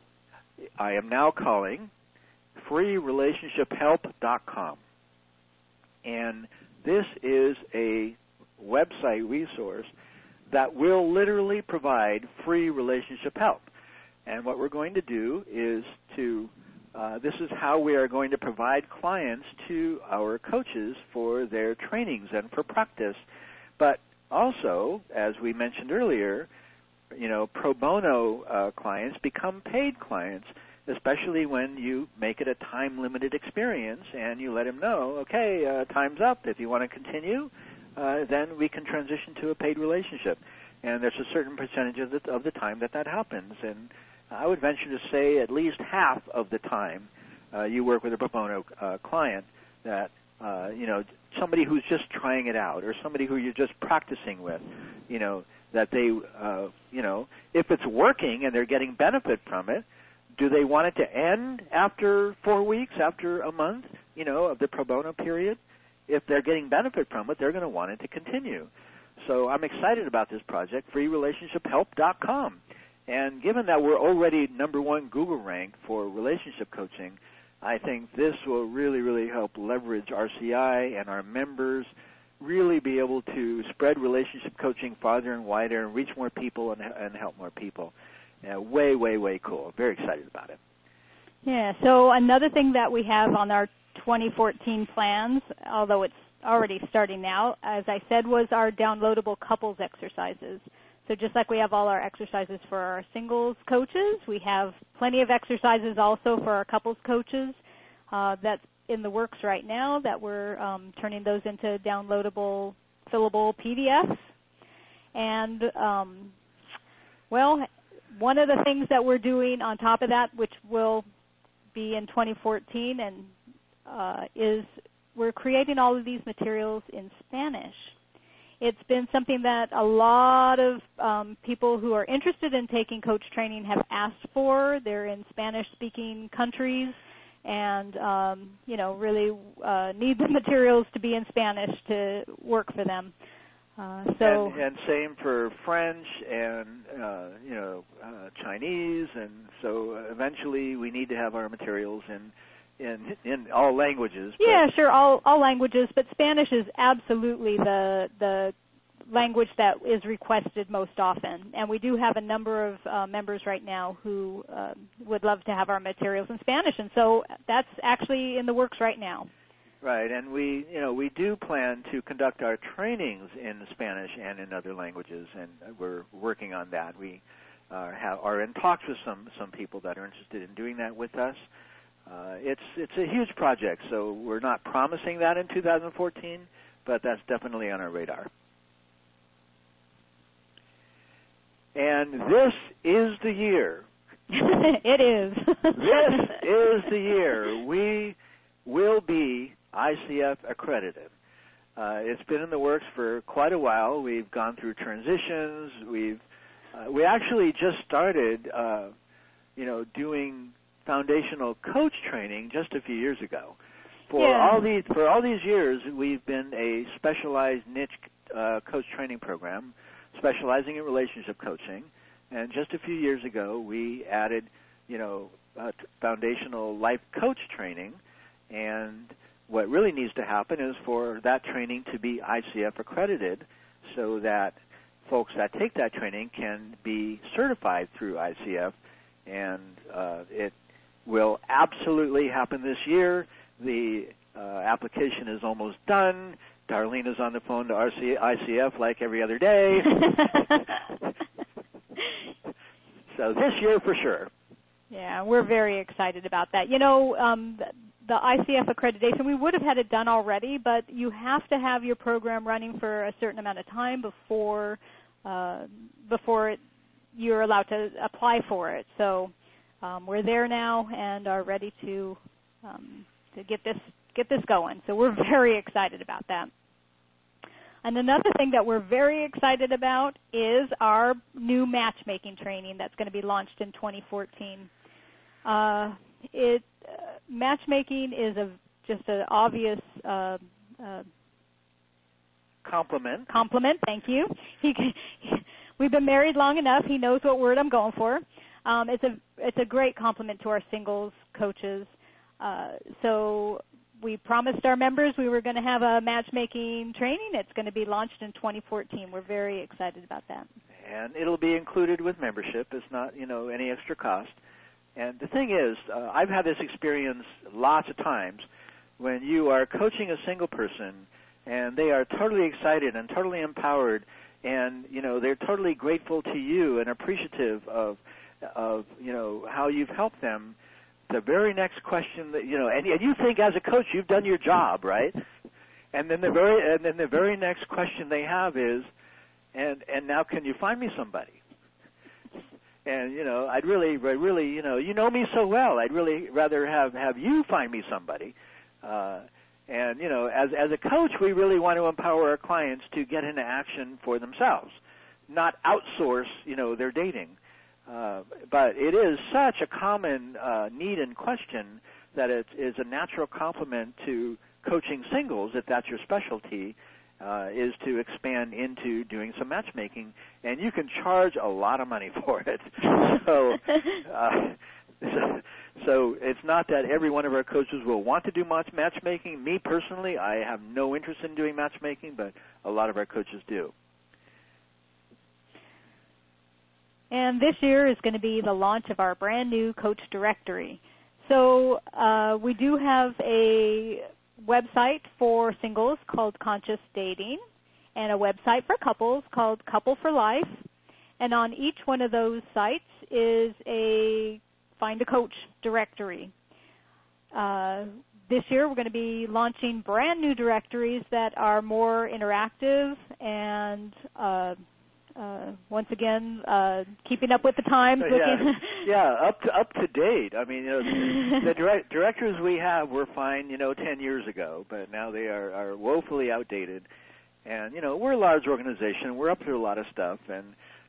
I am now calling freerelationshiphelp.com. And this is a website resource that will literally provide free relationship help. And what we're going to do is this is how we are going to provide clients to our coaches for their trainings and for practice. But also, as we mentioned earlier, pro bono clients become paid clients, especially when you make it a time-limited experience and you let them know, okay, time's up. If you want to continue, then we can transition to a paid relationship. And there's a certain percentage of the time that happens. And I would venture to say at least half of the time you work with a pro bono client that, somebody who's just trying it out or somebody who you're just practicing with, that they, if it's working and they're getting benefit from it, do they want it to end after 4 weeks, after a month, of the pro bono period? If they're getting benefit from it, they're going to want it to continue. So I'm excited about this project, freerelationshiphelp.com. And given that we're already #1 Google rank for relationship coaching, I think this will really, really help leverage RCI and our members really be able to spread relationship coaching farther and wider and reach more people and help more people. Way, way, way cool. Very excited about it. Yeah, so another thing that we have on our 2014 plans, although it's already starting now, as I said, was our downloadable couples exercises. So just like we have all our exercises for our singles coaches, we have plenty of exercises also for our couples coaches. That's in the works right now, that we're turning those into downloadable, fillable PDFs. And, one of the things that we're doing on top of that, which will be in 2014, is we're creating all of these materials in Spanish. It's been something that a lot of people who are interested in taking coach training have asked for. They're in Spanish-speaking countries and, really need the materials to be in Spanish to work for them. And same for French and, Chinese. And so eventually we need to have our materials in all languages. Yeah, sure, all languages, but Spanish is absolutely the language that is requested most often. And we do have a number of members right now who would love to have our materials in Spanish, and so that's actually in the works right now. Right, and we do plan to conduct our trainings in Spanish and in other languages, and we're working on that. We are in talks with some people that are interested in doing that with us. It's a huge project, so we're not promising that in 2014, but that's definitely on our radar. And this is the year. It is. This is the year we will be ICF accredited. It's been in the works for quite a while. We've gone through transitions. We actually just started, doing foundational coach training just a few years ago. For all these years, we've been a specialized niche coach training program, specializing in relationship coaching. And just a few years ago, we added, foundational life coach training. And what really needs to happen is for that training to be ICF accredited, so that folks that take that training can be certified through ICF. And it will absolutely happen this year. The application is almost done. Darlene is on the phone to ICF like every other day. So this year for sure. Yeah, we're very excited about that. The ICF accreditation, we would have had it done already, but you have to have your program running for a certain amount of time before you're allowed to apply for it. So we're there now and are ready to get this going. So we're very excited about that. And another thing that we're very excited about is our new matchmaking training that's going to be launched in 2014. Matchmaking is just an obvious compliment. Thank you. We've been married long enough. He knows what word I'm going for. It's a great compliment to our singles coaches. So we promised our members we were going to have a matchmaking training. It's going to be launched in 2014. We're very excited about that. And it'll be included with membership. It's not, any extra cost. And the thing is, I've had this experience lots of times when you are coaching a single person and they are totally excited and totally empowered and, they're totally grateful to you and appreciative of how you've helped them. The very next question that, and you think as a coach you've done your job, right? And then the very next question they have is, and now can you find me somebody? And, I'd really, you know me so well. I'd really rather have you find me somebody. And, as a coach, we really want to empower our clients to get into action for themselves, not outsource, their dating. But it is such a common need and question that it is a natural complement to coaching singles, if that's your specialty, is to expand into doing some matchmaking, and you can charge a lot of money for it. So it's not that every one of our coaches will want to do matchmaking. Me personally, I have no interest in doing matchmaking, but a lot of our coaches do. And this year is going to be the launch of our brand new coach directory. So we do have a website for singles called Conscious Dating and a website for couples called Couple for Life. And on each one of those sites is a Find a Coach directory. This year we're going to be launching brand new directories that are more interactive and once again, keeping up with the times. Up to date. I mean, the directors we have were fine, 10 years ago, but now they are woefully outdated. And we're a large organization. We're up to a lot of stuff, and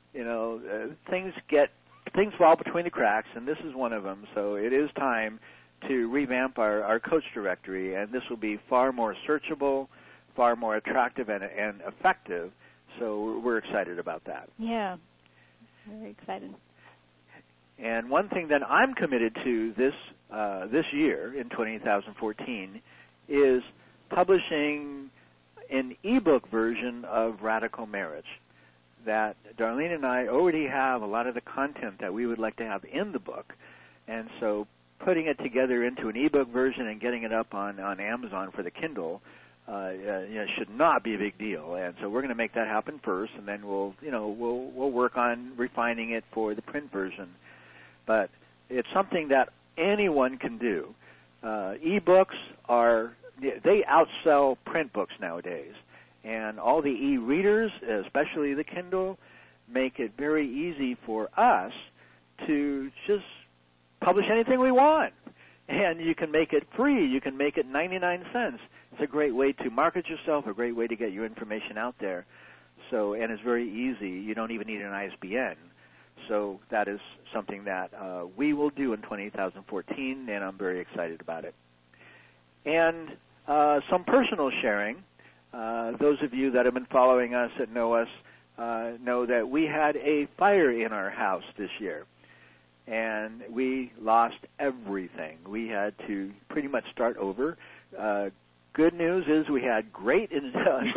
things fall between the cracks, and this is one of them. So it is time to revamp our coach directory, and this will be far more searchable, far more attractive, and effective. So we're excited about that. Yeah, very excited. And one thing that I'm committed to this year in 2014 is publishing an ebook version of Radical Marriage. That Darlene and I already have a lot of the content that we would like to have in the book, and so putting it together into an ebook version and getting it up on Amazon for the Kindle should not be a big deal, and so we're going to make that happen first, and then we'll work on refining it for the print version. But it's something that anyone can do. Ebooks they outsell print books nowadays, and all the e-readers, especially the Kindle, make it very easy for us to just publish anything we want. And you can make it free. You can make it 99 cents. It's a great way to market yourself, a great way to get your information out there. So, and it's very easy. You don't even need an ISBN. So that is something that we will do in 2014, and I'm very excited about it. And some personal sharing. Those of you that have been following us and know us know that we had a fire in our house this year. And we lost everything. We had to pretty much start over. Good news is we had great insurance.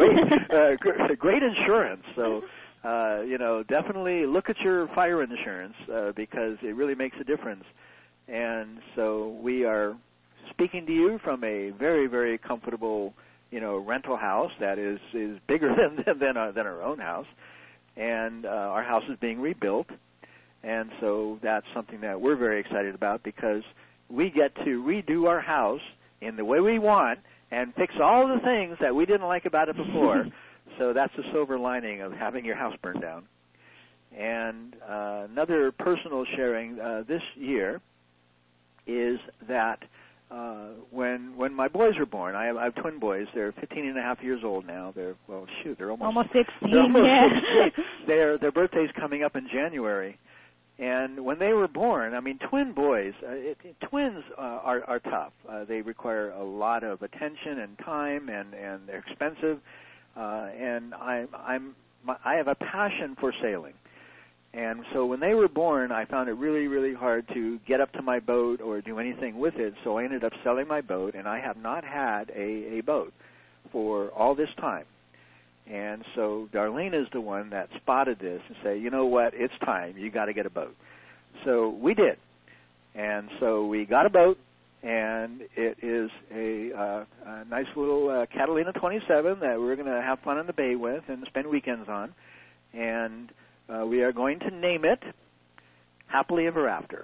So, definitely look at your fire insurance because it really makes a difference. And so we are speaking to you from a very, very comfortable, rental house that is bigger than our own house. And our house is being rebuilt. And so that's something that we're very excited about because we get to redo our house in the way we want and fix all the things that we didn't like about it before. So that's the silver lining of having your house burned down. And another personal sharing this year is that when my boys were born, I have twin boys. They're 15 and a half years old now. They're almost 16. Their birthday's coming up in January. And when they were born, twin boys, twins are tough. They require a lot of attention and time, and they're expensive. And I have a passion for sailing. And so when they were born, I found it really, really hard to get up to my boat or do anything with it. So I ended up selling my boat, and I have not had a boat for all this time. And so Darlene is the one that spotted this and said, you know what, it's time. You got to get a boat. So we did. And so we got a boat, and it is a nice little Catalina 27 that we're going to have fun in the bay with and spend weekends on. And we are going to name it Happily Ever After.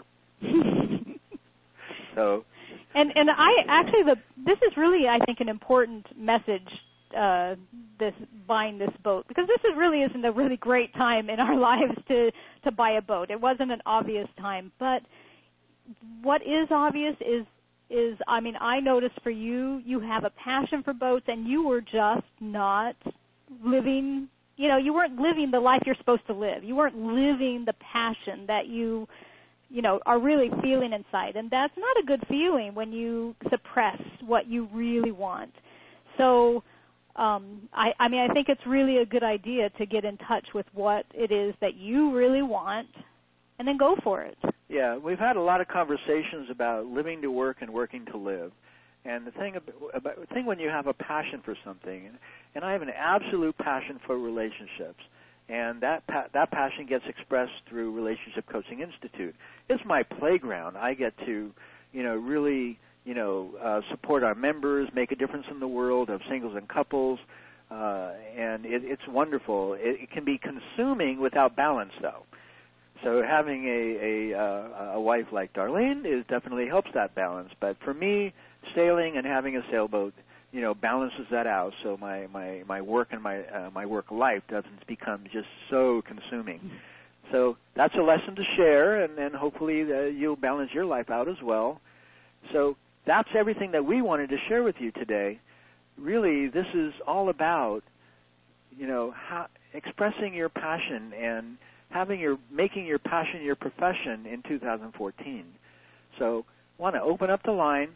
So, and I actually this is really, I think, an important message. This buying this boat, because this really isn't a really great time in our lives to buy a boat. It wasn't an obvious time, but what is obvious is I mean, I noticed for you have a passion for boats, and you were just not living. You weren't living the life you're supposed to live. You weren't living the passion that you are really feeling inside, and that's not a good feeling when you suppress what you really want. So. I mean, I think it's really a good idea to get in touch with what it is that you really want and then go for it. Yeah, we've had a lot of conversations about living to work and working to live. And the thing when you have a passion for something, and I have an absolute passion for relationships, and that passion gets expressed through Relationship Coaching Institute. It's my playground. I get to, really support our members, make a difference in the world of singles and couples, and it's wonderful. It can be consuming without balance, though. So having a wife like Darlene definitely helps that balance. But for me, sailing and having a sailboat, balances that out. So my work and my work life doesn't become just so consuming. So that's a lesson to share, and hopefully you'll balance your life out as well. So that's everything that we wanted to share with you today. Really, this is all about, how expressing your passion and making your passion your profession in 2014. So, want to open up the line,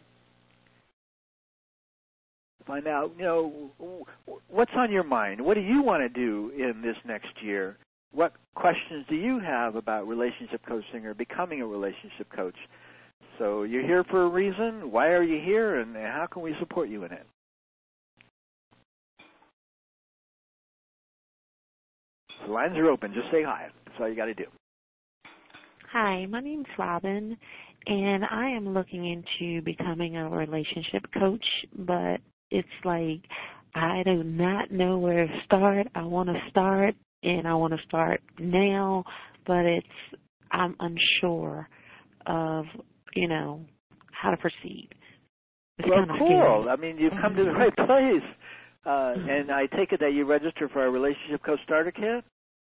find out, what's on your mind? What do you want to do in this next year? What questions do you have about relationship coaching or becoming a relationship coach? So you're here for a reason. Why are you here, and how can we support you in it? The lines are open. Just say hi. That's all you got to do. Hi, my name's Robin, and I am looking into becoming a relationship coach, but it's like I do not know where to start. I want to start, and I want to start now, but I'm unsure of how to proceed. It's well, kind of cool. scary. I mean, you've come to the right place. And I take it that you registered for our Relationship Coach Starter Kit?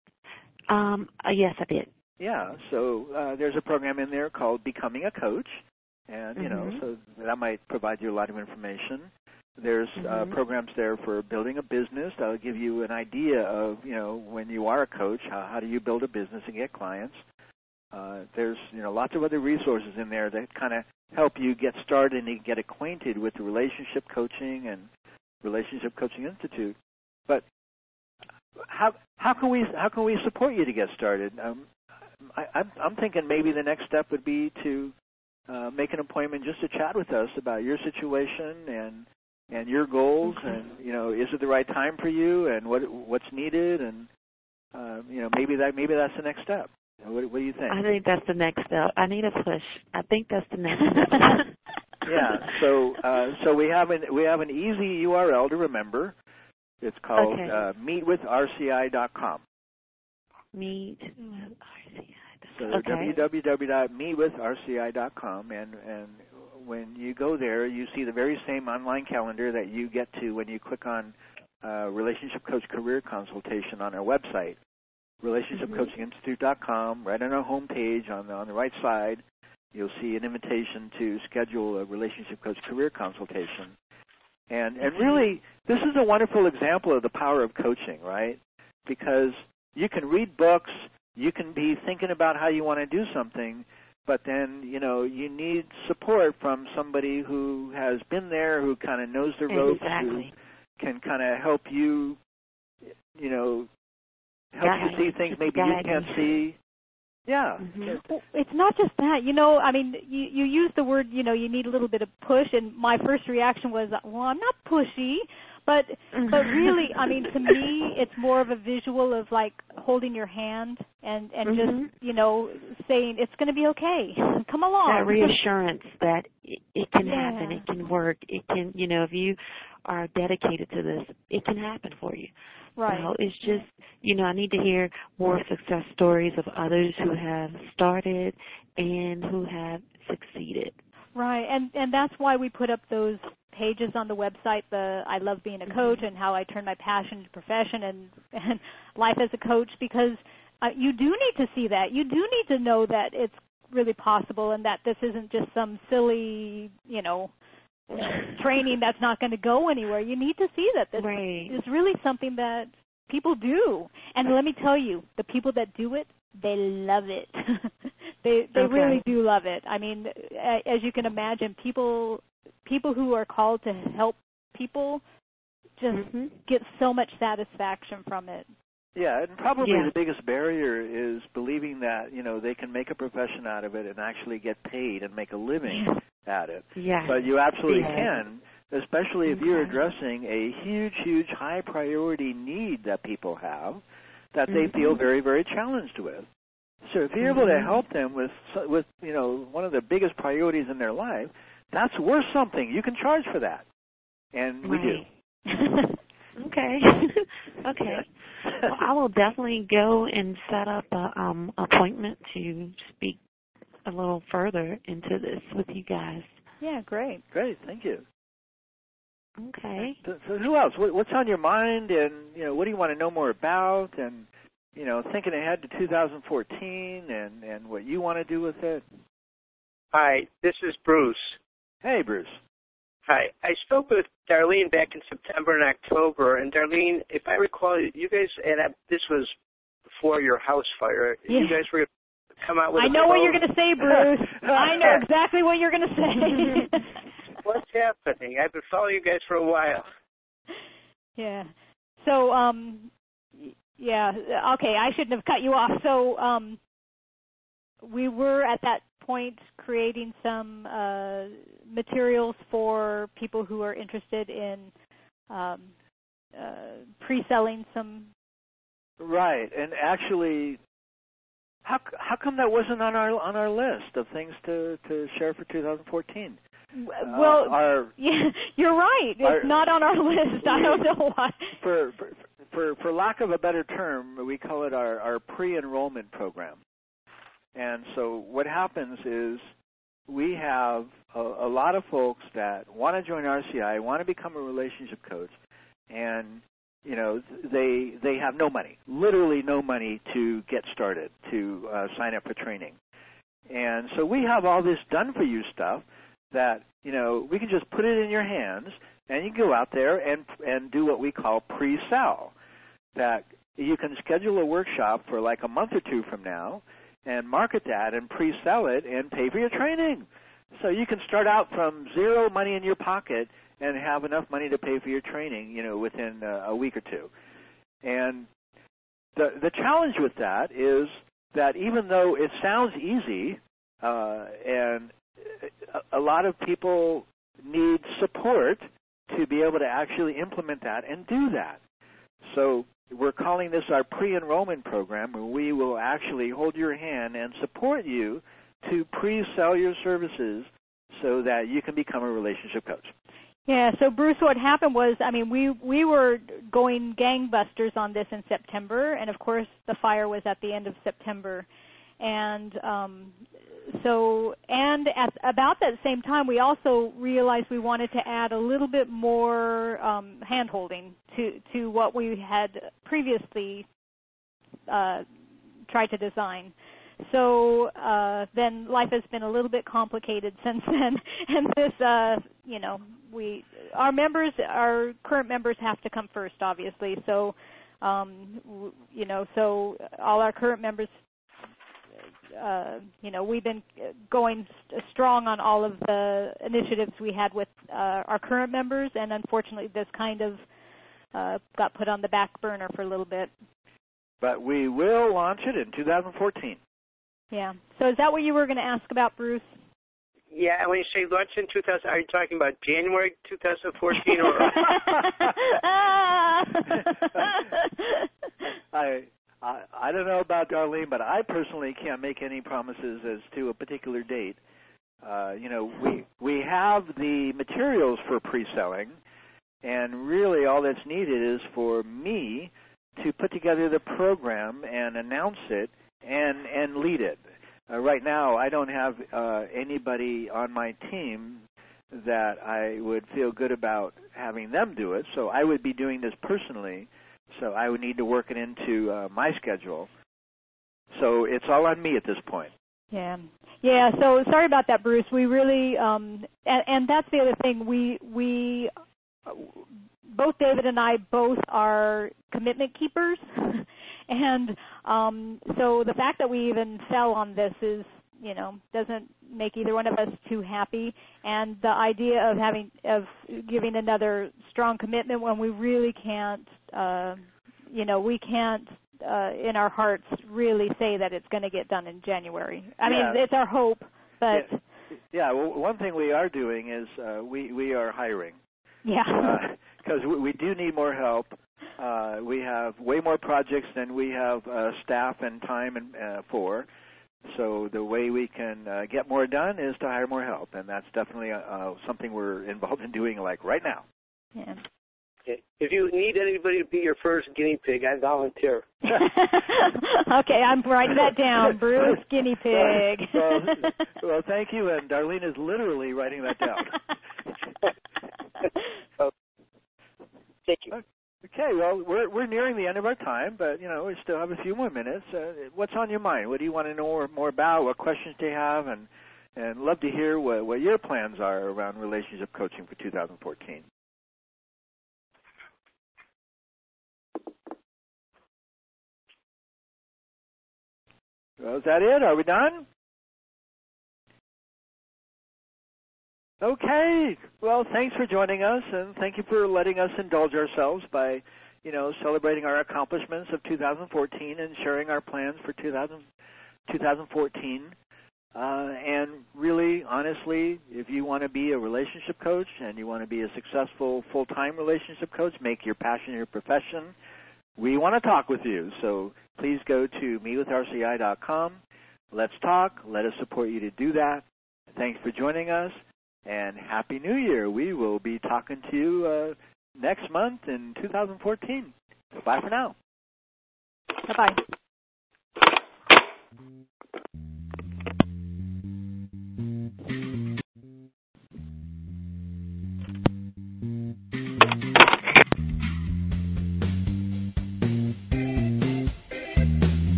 Yes, I did. Yeah, so there's a program in there called Becoming a Coach, and, so that might provide you a lot of information. There's programs there for building a business that will give you an idea of, when you are a coach, how do you build a business and get clients. There's lots of other resources in there that kind of help you get started and get acquainted with the Relationship Coaching and Relationship Coaching Institute. But how can we support you to get started? I'm thinking maybe the next step would be to make an appointment just to chat with us about your situation and your goals, and is it the right time for you, and what's needed, and maybe that's the next step. What do you think? I think that's the next step. I need a push. I think that's the next step. Yeah. So we have an easy URL to remember. It's called meetwithrci.com. Meetwithrci.com. So www.meetwithrci.com, and when you go there, you see the very same online calendar that you get to when you click on Relationship Coach Career Consultation on our website. RelationshipCoachingInstitute.com. Right on our home page on the right side, you'll see an invitation to schedule a Relationship Coach Career Consultation. And really, this is a wonderful example of the power of coaching, right? Because you can read books, you can be thinking about how you want to do something, but then, you need support from somebody who has been there, who kind of knows the ropes, who can kind of help you, help you see things maybe you can't see. Yeah. Well, it's not just that. I mean, you use the word, you need a little bit of push, and my first reaction was, well, I'm not pushy. But really, I mean, to me, it's more of a visual of like holding your hand and just, saying it's going to be okay. Come along. That reassurance that it can happen, it can work, it can, if you are dedicated to this, it can happen for you. Right. So it's just, I need to hear more success stories of others who have started and who have succeeded. Right, and that's why we put up those pages on the website, the I Love Being a Coach and how I turn my passion into profession and life as a coach, because you do need to see that. You do need to know that it's really possible and that this isn't just some silly, training that's not going to go anywhere. You need to see that this is really something that people do. And let me tell you, the people that do it, they love it. They really do love it. I mean, as you can imagine, people who are called to help people just get so much satisfaction from it. Yeah, and probably the biggest barrier is believing that, they can make a profession out of it and actually get paid and make a living at it. Yeah. But you absolutely can, especially if you're addressing a huge, huge high priority need that people have that they feel very, very challenged with. So if you're able to help them with one of the biggest priorities in their life, that's worth something. You can charge for that. And we do. Okay. Okay. Well, I will definitely go and set up a appointment to speak a little further into this with you guys. Yeah, great. Great, thank you. Okay. So who else? What's on your mind, and what do you want to know more about, and thinking ahead to 2014 and what you want to do with it? Hi, this is Bruce. Hey, Bruce. Hi. I spoke with Darlene back in September and October, and Darlene, if I recall, you guys, and this was before your house fire, you guys were going to come out with I know what you're going to say, Bruce. I know exactly what you're going to say. What's happening? I've been following you guys for a while. Yeah. So, okay, I shouldn't have cut you off. So, we were at that point creating some materials for people who are interested in pre-selling some. Right, and actually, how come that wasn't on our list of things to share for 2014? Well, you're right. It's not on our list. I don't know why. For lack of a better term, we call it our pre-enrollment program. And so what happens is we have a lot of folks that want to join RCI, want to become a relationship coach, and they have no money, literally no money to get started, to sign up for training. And so we have all this done for you stuff that we can just put it in your hands, and you can go out there and do what we call pre-sell. That you can schedule a workshop for like a month or two from now, and market that and pre-sell it and pay for your training. So you can start out from zero money in your pocket and have enough money to pay for your training, within a week or two. And the challenge with that is that even though it sounds easy, and a lot of people need support to be able to actually implement that and do that. So we're calling this our pre-enrollment program, where we will actually hold your hand and support you to pre-sell your services so that you can become a relationship coach. Yeah, so Bruce, what happened was, we were going gangbusters on this in September, and of course the fire was at the end of September. And at about that same time, we also realized we wanted to add a little bit more hand-holding to what we had previously tried to design. So then life has been a little bit complicated since then, and this, our current members have to come first, obviously. So, so all our current members. We've been going strong on all of the initiatives we had with our current members, and unfortunately this kind of got put on the back burner for a little bit. But we will launch it in 2014. Yeah. So is that what you were going to ask about, Bruce? Yeah, and when you say launch in 2000, are you talking about January 2014 or? I don't know about Darlene, but I personally can't make any promises as to a particular date. We have the materials for pre-selling, and really all that's needed is for me to put together the program and announce it and lead it. Right now, I don't have anybody on my team that I would feel good about having them do it, so I would be doing this personally, so I would need to work it into my schedule. So it's all on me at this point. Yeah. Yeah, so sorry about that, Bruce. We really, and that's the other thing, we both David and I both are commitment keepers. And so the fact that we even fell on this is, doesn't make either one of us too happy. And the idea of giving another strong commitment when we really can't, we can't in our hearts really say that it's going to get done in January. I mean, it's our hope, but yeah. Well, one thing we are doing is we are hiring. Yeah. Because we do need more help. We have way more projects than we have staff and time for. So the way we can get more done is to hire more help, and that's definitely something we're involved in doing like right now. Yeah. If you need anybody to be your first guinea pig, I volunteer. Okay, I'm writing that down. Bruce, guinea pig. Well, thank you, and Darlene is literally writing that down. Thank you. Okay, well, we're nearing the end of our time, but, we still have a few more minutes. What's on your mind? What do you want to know more about? What questions do you have? And love to hear what your plans are around relationship coaching for 2014. Well, is that it? Are we done? Okay. Well, thanks for joining us, and thank you for letting us indulge ourselves by, celebrating our accomplishments of 2014 and sharing our plans for 2014. And really, honestly, if you want to be a relationship coach and you want to be a successful full-time relationship coach, make your passion your profession, we want to talk with you. So please go to meetwithrci.com. Let's talk. Let us support you to do that. Thanks for joining us, and Happy New Year. We will be talking to you next month in 2014. So bye for now. Bye-bye.